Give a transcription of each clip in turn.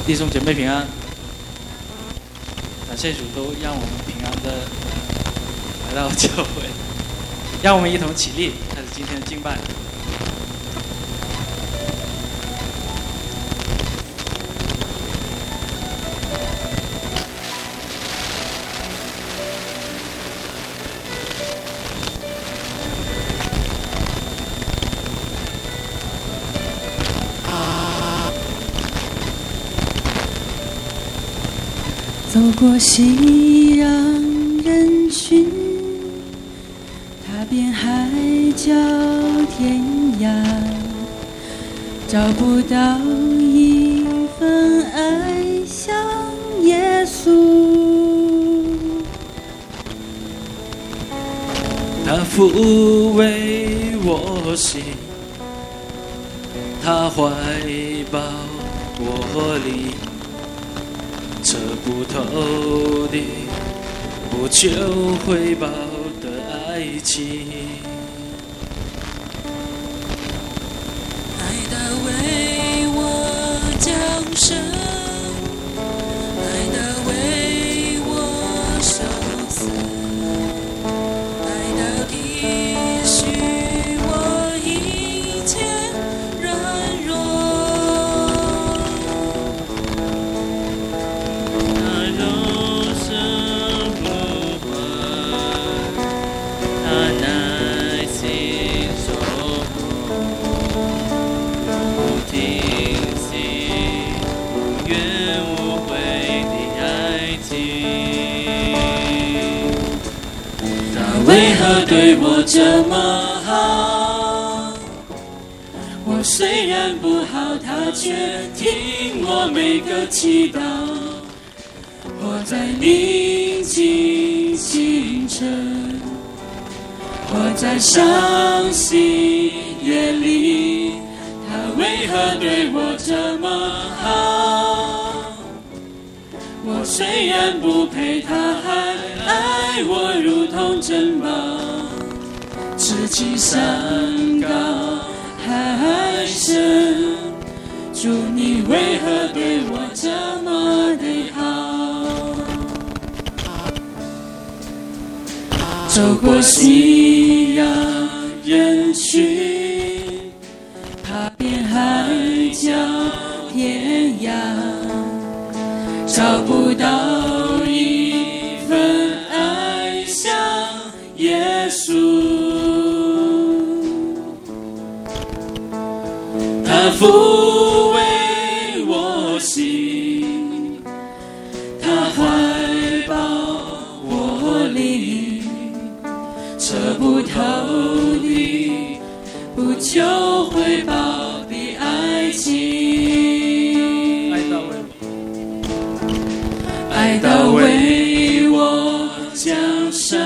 弟兄姐妹平安，感谢主都让我们平安的来到教会，让我们一同起立，开始今天的敬拜。 走过熙攘人群，踏遍海角天涯，找不到一份爱像耶稣。 他抚慰我心，他怀抱我里。测不透的不求回报的爱情， 爱他为我降生，爱他为我受死，爱他体恤我一切软弱。为何对我这么好？我虽然不好，他却听我每个祈祷。我在宁静清晨，我在伤心夜里，他为何对我这么好？我虽然不配，他还爱我如同珍宝。知己山高海深，主你为何对我这么的好？走过熙攘人群，踏遍海角天涯，找不到一份爱像耶稣。他抚慰我心，他怀抱我灵，测不透的不求回报的爱情。爱到为我降生，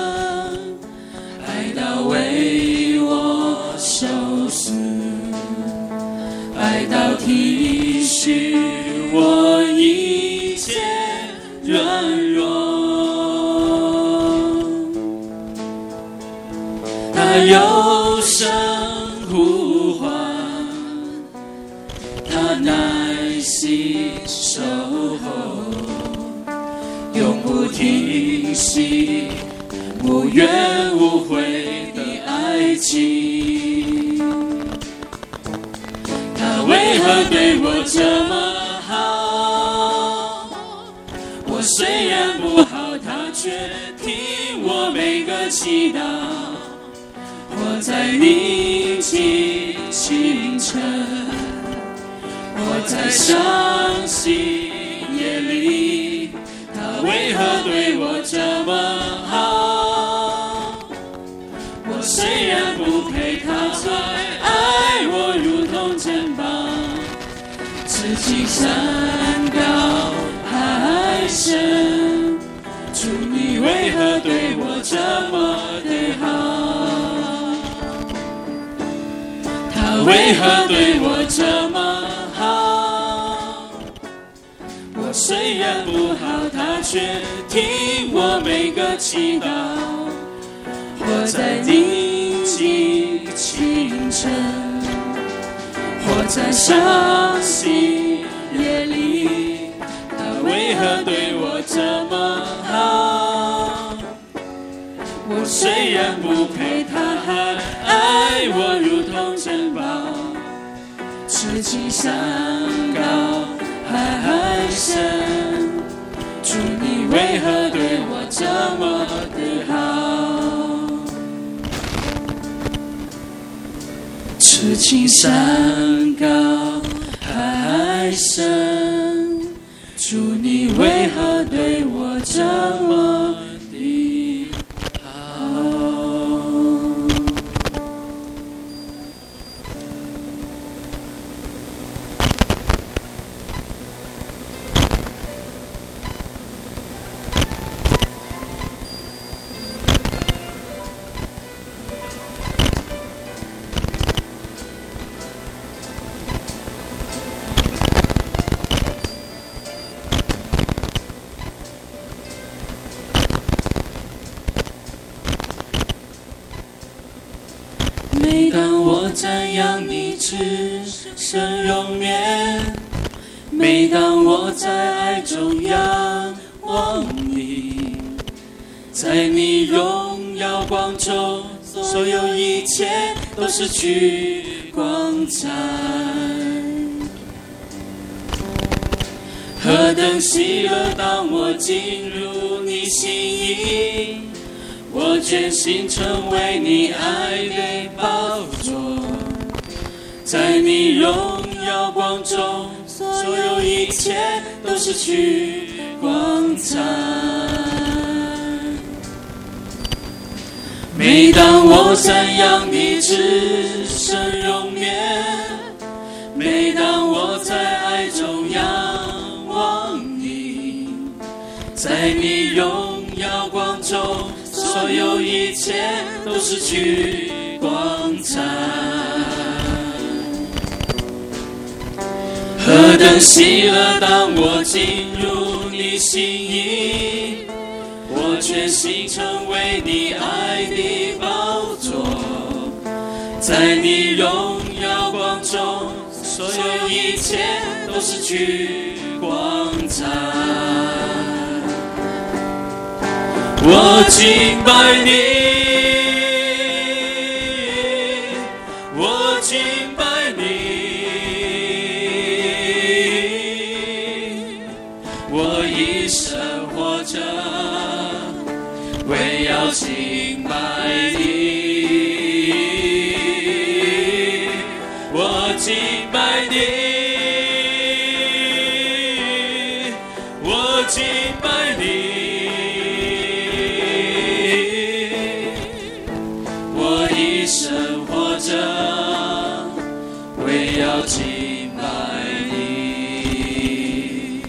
爱到为我受死，爱到体恤我一切软弱。他有声呼唤，他耐心守候，永不停息，无怨无悔的爱情。他为何对我这么好？我虽然不好，他却听我每个祈祷。我在宁静清晨，我在伤心夜里，他为何对我这么好？我虽然不配，他还爱我如同珍宝。知己山高海深，主你为何对我这么的好？他为何对我这么好？我虽然不好，他却听我每个祈祷。我在宁静清晨，我在伤心夜里， 何对我这么好？我虽然不配，他还爱我如同珍宝。痴情山高海深，主你为何对我这么的好？痴情山高海深，主你为何对我这么的好？每当我瞻仰你至圣容颜，每当我在爱中仰望你，在你荣耀光中，所有一切都失去光彩。何等喜乐，当我进入你心意，我全心成为你爱的宝座，在你荣耀光中，所有一切都失去光彩。每当我瞻仰你至圣容颜，每当我在爱中仰望你，在你荣耀光中，所有一切都失去光彩。何等喜乐，当我进入你心意，我全心成为你爱的宝座，在你荣耀光中，所有一切都失去光彩。我敬拜你，我敬拜你，我一生活着为要敬拜你。我敬拜你，我敬拜你，生活着为要敬拜你。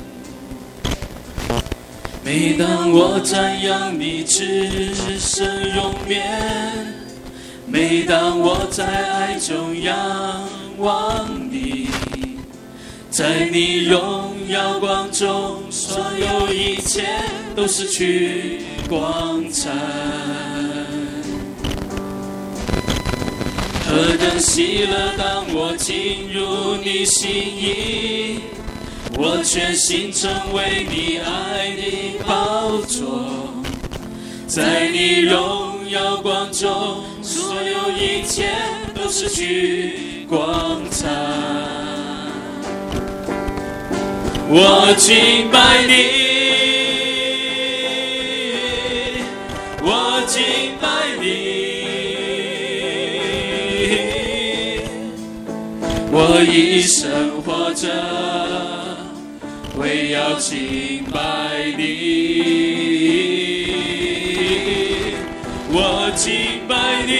每当我瞻仰你至圣容颜，每当我在爱中仰望你，在你荣耀光中，所有一切都失去光彩。何等喜乐，当我进入你心意，我全心成为你爱的宝座，在你荣耀光中，所有一切都失去光彩。我敬拜你，我敬拜你，我一生活着为要敬拜你。我敬拜你，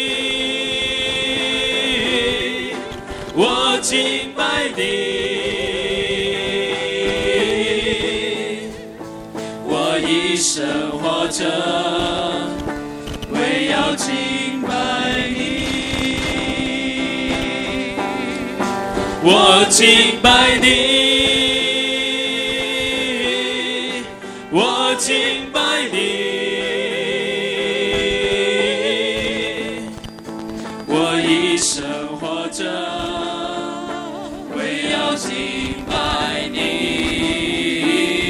我敬拜你，我一生活着为要敬拜你。我敬拜你，我敬拜你，我一生活着为要敬拜你。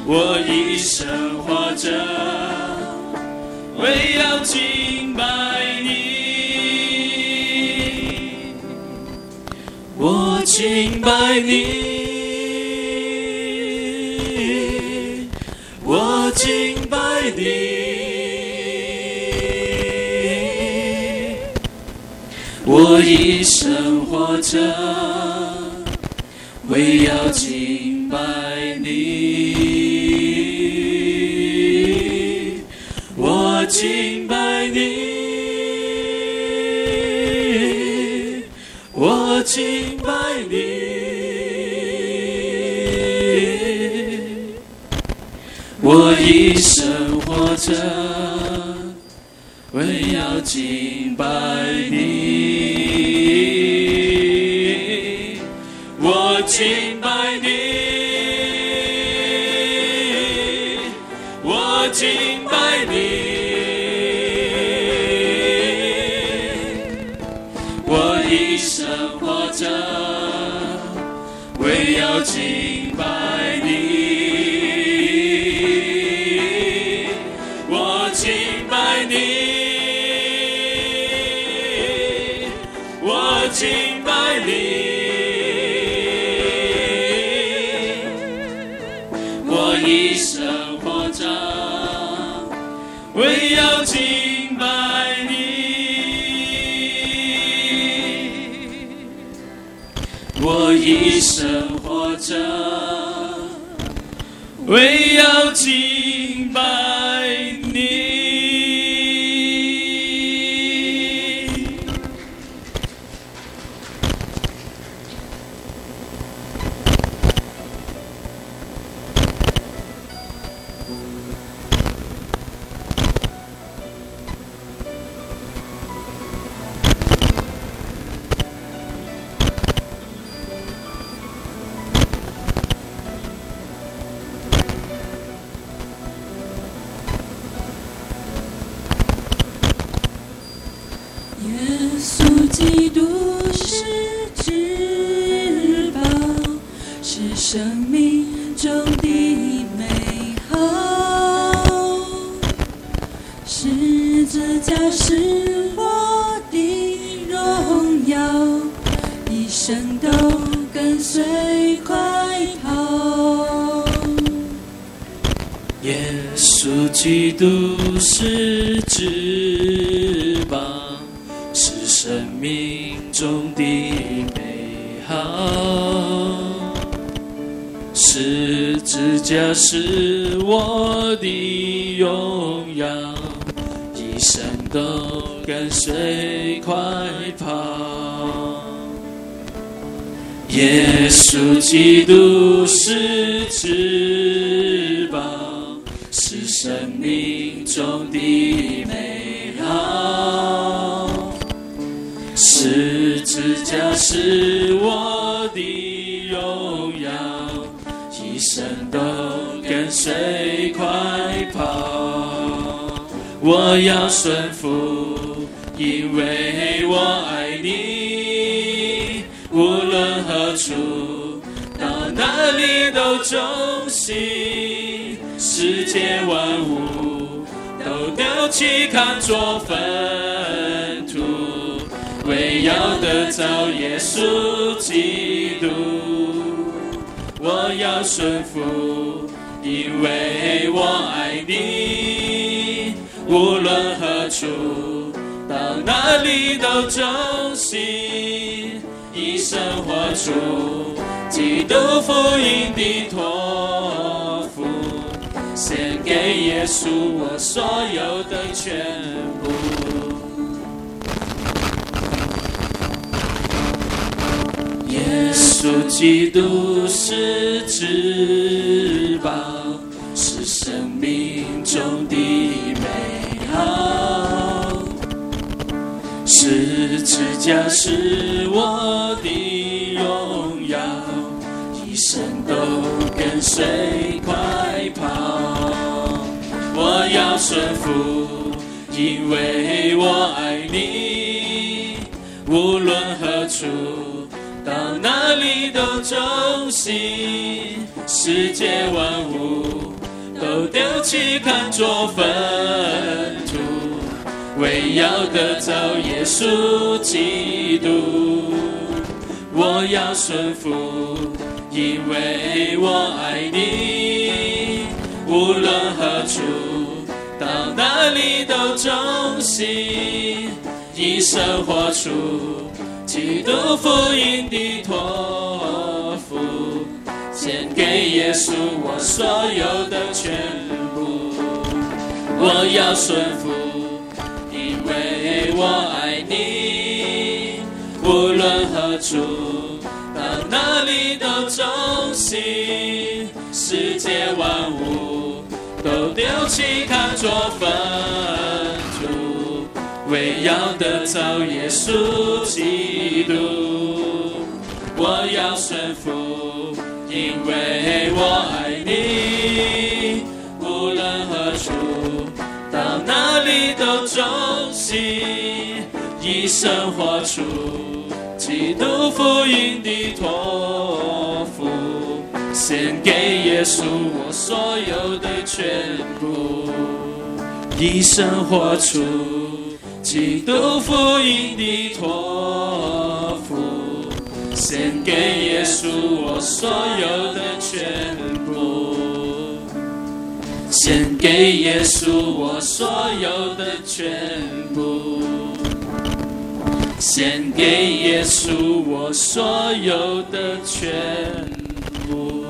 我一生活着，为要敬拜你，我敬拜你，我敬拜你，我一生活着，为要敬拜你，我敬拜你，我敬拜你，我一生活着，为要敬拜你，我敬拜你，我敬拜你，我一生活着，为要敬拜你，我敬拜你，我敬拜你，我一生活着，为要敬拜你，我一生活着，为要敬拜你。 耶稣基督是至宝，是生命中的美好，十字架是我的荣耀，一生都跟随快跑。 耶稣基督是至宝，是生命中的美好，十字架是我的荣耀，一生都跟随快跑。耶稣基督是至宝，是生命中的美好，十字架是我的荣耀，一生都跟随快跑。我要顺服，因为我爱你，无论何处，到哪里都忠心，世界万物都丢弃看作粪土，为要得着耶稣基督。我要顺服，因为我爱你，无论何处，到哪里都忠心，一生活出基督福音的托付，献给耶稣我所有的全部。耶稣基督是至宝，是生命中的美好，十字架是我的荣耀，一生都跟随快跑。我要顺服，因为我爱你，无论何处，到哪里都忠心，世界万物弃看作粪土，为要得着耶稣基督。我要顺服，因为我爱你，无论何处到哪里都忠心，以生活出基督福音的托付，献给耶稣我所有的全部。我要顺服，因为我爱你，无论何处到哪里都忠心，世界万物都丢弃看作粪土，为要得着耶稣基督。我要顺服，因为我爱你，无论何处到哪里都忠心，以生活出基督福音的托付，献给耶稣我所有的全部，以生活出基督福音的托付，献给耶稣我所有的全部，献给耶稣我所有的全部，献给耶稣我所有的全部。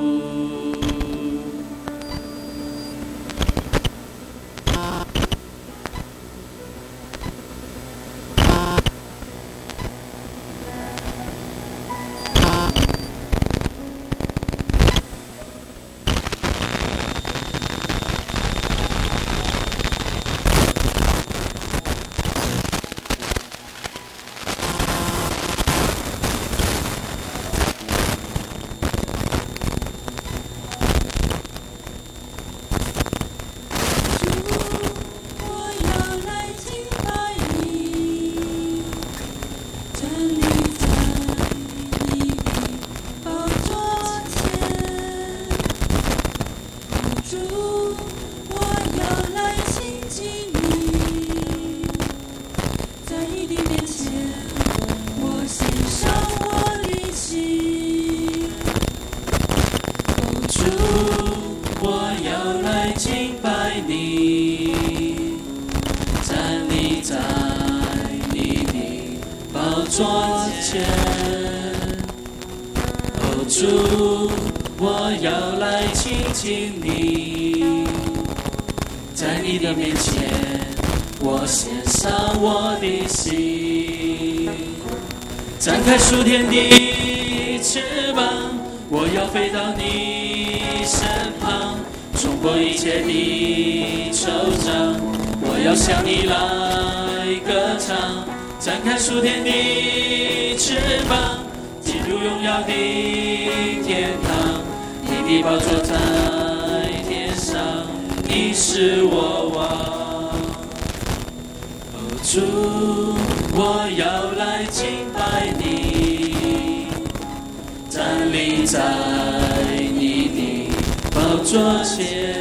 主，我要来亲近你，在你的面前，我献上我的心，展开属天的翅膀，我要飞到你身旁，冲破一切的惆怅，我要向你来歌唱，展开属天的翅膀，进入荣耀的天堂，你的宝座在天上，你是我王。哦，主，我要来敬拜你，站立在你的宝座前。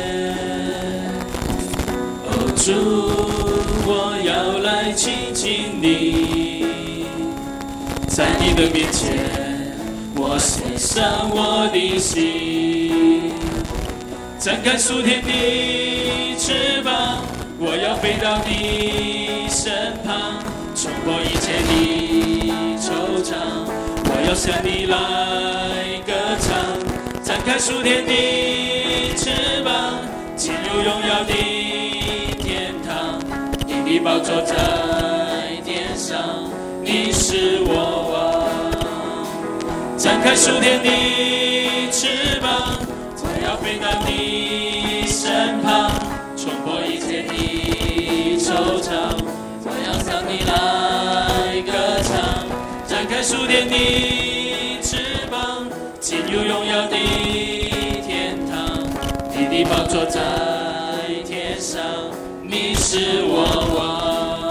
哦，主，我要来亲近你，在你的面前，我献上我的心，展开属天的翅膀，我要飞到你身旁，冲破一切的惆怅，我要向你来歌唱，展开属天的翅膀，进入荣耀的天堂，你的宝座在天上，你是我王。展开属天的翅膀，我要飞到你身旁，冲破一切的惆怅，我要向你来歌唱，展开属天的翅膀，进入荣耀的天堂，你的宝座在天上，你是我王。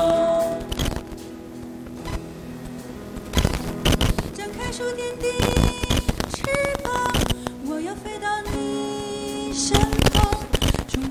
触天的翅膀，我要飞到你身旁，冲破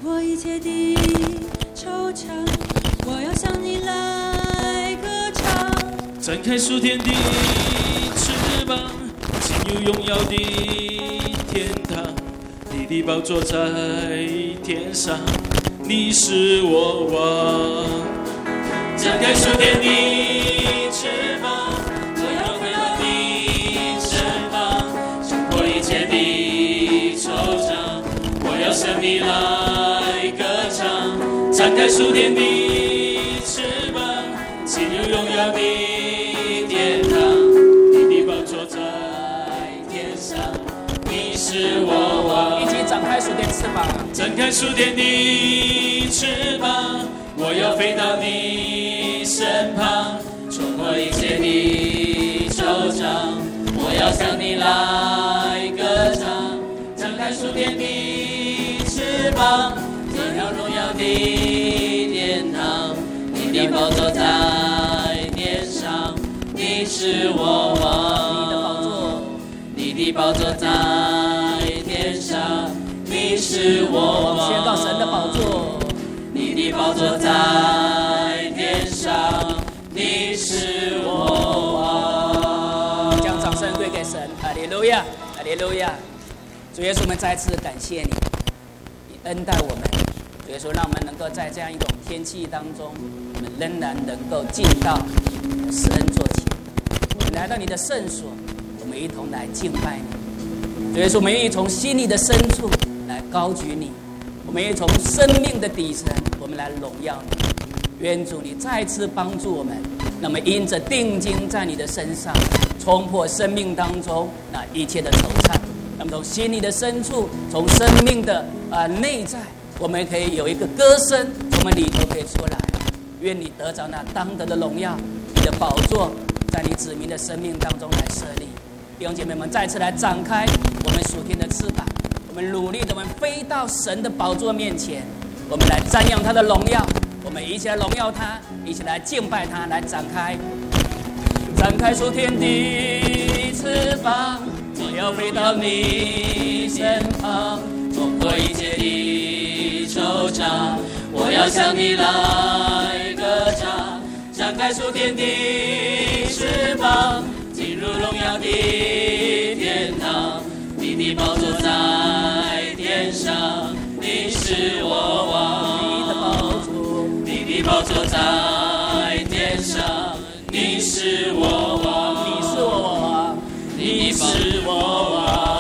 破一切的惆怅，我要向你来歌唱。 展开属天的翅膀，进入荣耀的天堂。你的宝座在天上，你是我王。展开属天的翅膀，我要回到你身旁，冲破一切的惆怅，我要向你来歌唱。展开属天的翅膀，进入荣耀的天堂。你的宝座在天上，你是我王。 一起展开属天翅膀， 展开属天的翅膀，我要飞到你身旁，冲破一切的惆怅，我要向你来歌唱。展开属天的翅膀，进入荣耀的天堂。你的宝座在天上，你是我王。你的宝座在天上，你是我王。 宣告神的宝座。 你的宝座在天上，你是我王。 将掌声归给神，哈利路亚，哈利路亚。主耶稣，我们再次感谢你，你恩待我们。主耶稣，让我们能够在这样一种天气当中，我们仍然能够进到你的施恩座前，我们来到你的圣所，我们一同来敬拜你。主耶稣，我们愿意从心里的深处来高举你，我们愿意从生命的底层，我们来荣耀你。愿主你再次帮助我们，那么因着定睛在你的身上，冲破生命当中那一切的惆怅。那么从心里的深处，从生命的内在，我们可以有一个歌声，从我们里头可以出来。愿你得着那当得的荣耀，你的宝座在你子民的生命当中来设立。弟兄姐妹们，再次来展开我们属天的翅膀，我们努力的，我们飞到神的宝座面前，我们来瞻仰他的荣耀，我们一起来荣耀他，一起来敬拜他，来展开属天的翅膀，我要飞到你身旁， 冲破一切的惆怅，我要向你来歌唱。展开属天的翅膀，进入荣耀的天堂。你的宝座在天上，你是我王。你的宝座在天上，你是我王。你是我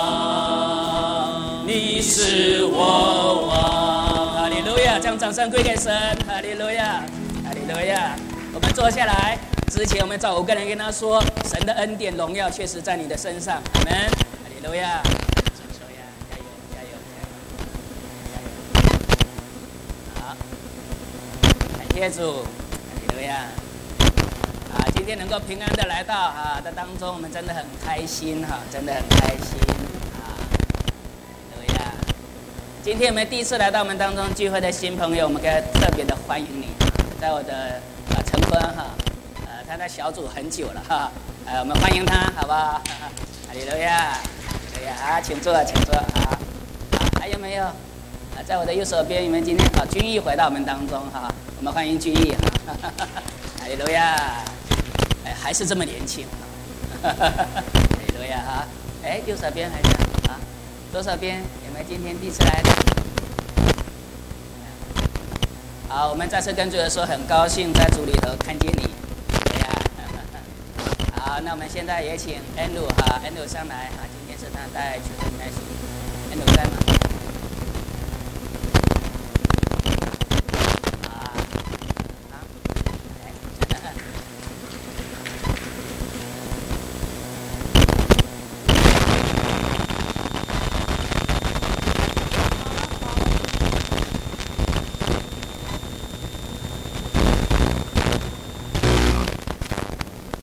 王，你是我王。 哈利路亚！将掌声归给神。哈利路亚，哈利路亚。我们坐下来之前，我们找5个人跟他说，神的恩典荣耀确实在你的身上。阿们。哈利路亚。加油！好，感谢主。哈利路亚。今天能够平安的来到的当中，我们真的很开心真的很开心对呀。今天我们第一次来到我们当中聚会的新朋友，我们该特别的欢迎你。在我的陈坤他在小组很久了我们欢迎他，好不好？哈利路亚，哈利路亚，请坐。好，还有没有？在我的右手边，你们今天君毅回到我们当中我们欢迎君毅哈利路亚。还是这么年轻哈利路亚右手边还是左手边有没有今天第一次来的？好，我们再次跟主耶稣说，很高兴在主里头看见你。好，那我们现在也请安鲁安鲁上来今天是他带学生开始。安鲁在吗？